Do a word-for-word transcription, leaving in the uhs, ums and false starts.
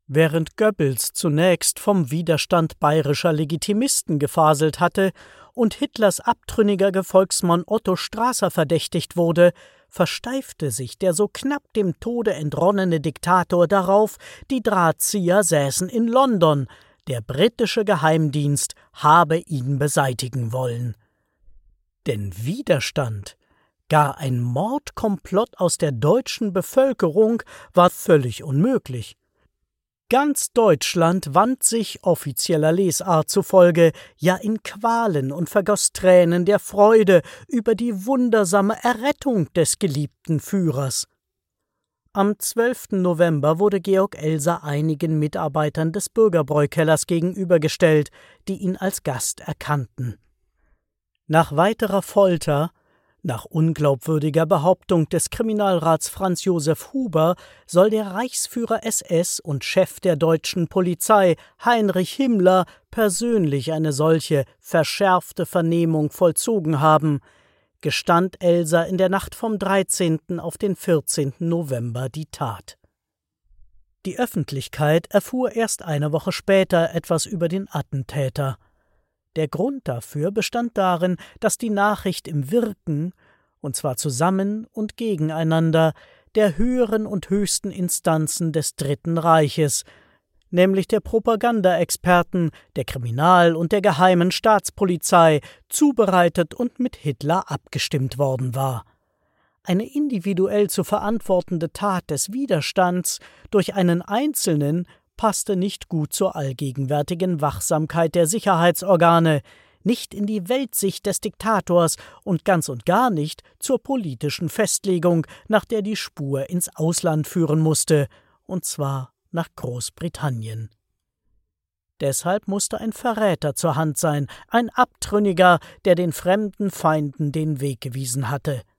Während Goebbels zunächst vom Widerstand bayerischer Legitimisten gefaselt hatte und Hitlers abtrünniger Gefolgsmann Otto Strasser verdächtigt wurde, versteifte sich der so knapp dem Tode entronnene Diktator darauf, die Drahtzieher säßen in London, der britische Geheimdienst habe ihn beseitigen wollen. Denn Widerstand, gar ein Mordkomplott aus der deutschen Bevölkerung, war völlig unmöglich. Ganz Deutschland wand sich offizieller Lesart zufolge ja in Qualen und vergoss Tränen der Freude über die wundersame Errettung des geliebten Führers. Am zwölften November wurde Georg Elser einigen Mitarbeitern des Bürgerbräukellers gegenübergestellt, die ihn als Gast erkannten. Nach weiterer Folter, nach unglaubwürdiger Behauptung des Kriminalrats Franz Josef Huber, soll der Reichsführer S S und Chef der deutschen Polizei, Heinrich Himmler, persönlich eine solche verschärfte Vernehmung vollzogen haben, gestand Elser in der Nacht vom dreizehnten auf den vierzehnten November die Tat. Die Öffentlichkeit erfuhr erst eine Woche später etwas über den Attentäter. Der Grund dafür bestand darin, dass die Nachricht im Wirken, und zwar zusammen und gegeneinander, der höheren und höchsten Instanzen des Dritten Reiches, nämlich der Propagandaexperten, der Kriminal- und der geheimen Staatspolizei, zubereitet und mit Hitler abgestimmt worden war. Eine individuell zu verantwortende Tat des Widerstands durch einen Einzelnen passte nicht gut zur allgegenwärtigen Wachsamkeit der Sicherheitsorgane, nicht in die Weltsicht des Diktators und ganz und gar nicht zur politischen Festlegung, nach der die Spur ins Ausland führen musste, und zwar nach Großbritannien. Deshalb musste ein Verräter zur Hand sein, ein Abtrünniger, der den fremden Feinden den Weg gewiesen hatte.